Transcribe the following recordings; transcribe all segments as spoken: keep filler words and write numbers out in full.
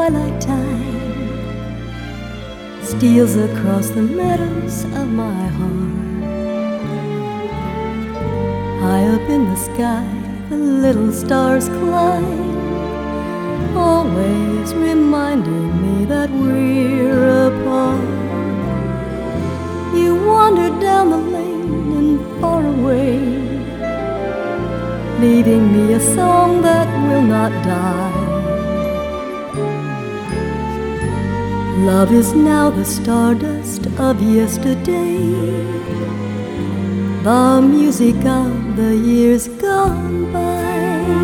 twilight time steals across the meadows of my heart. High up in the sky, the little stars climb, always reminding me that we're apart. You wandered down the lane and far away, leaving me a song that will not die. Love is now the stardust of yesterday, the music of the years gone by.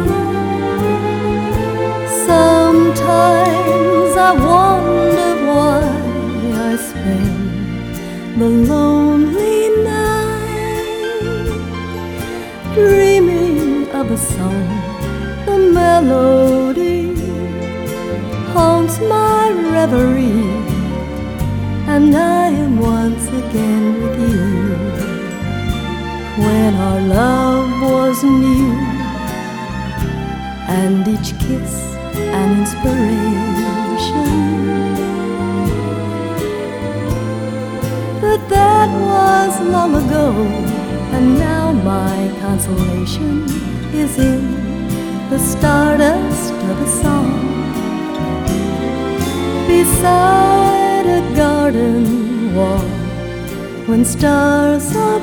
Sometimes I wonder why I spend the lonely night dreaming of a song. The melody haunts my reverie, and I am once again with you. When our love was new, and each kiss an inspiration, but that was long ago, and now my consolation is in the stardust of a song beside a garden wall. When stars are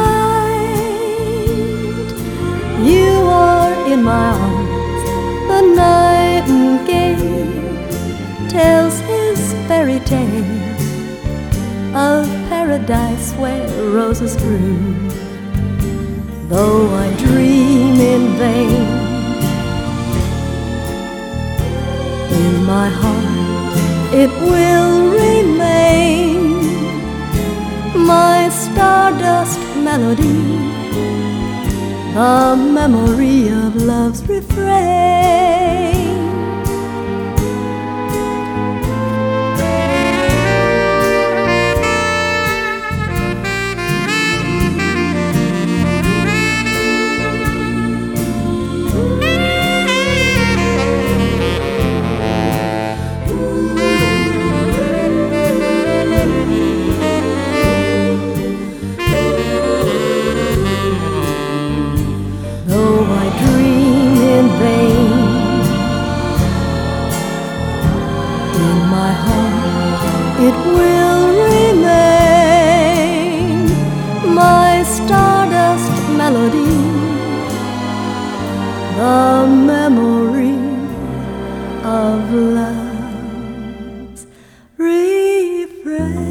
bright, you are in my arms. The nightingale tells his fairy tale of paradise where roses grew. Though I dream in vain, in my heart it will remain, my stardust melody, a memory of love's refrain. It will remain, my stardust melody, the memory of love's refrain.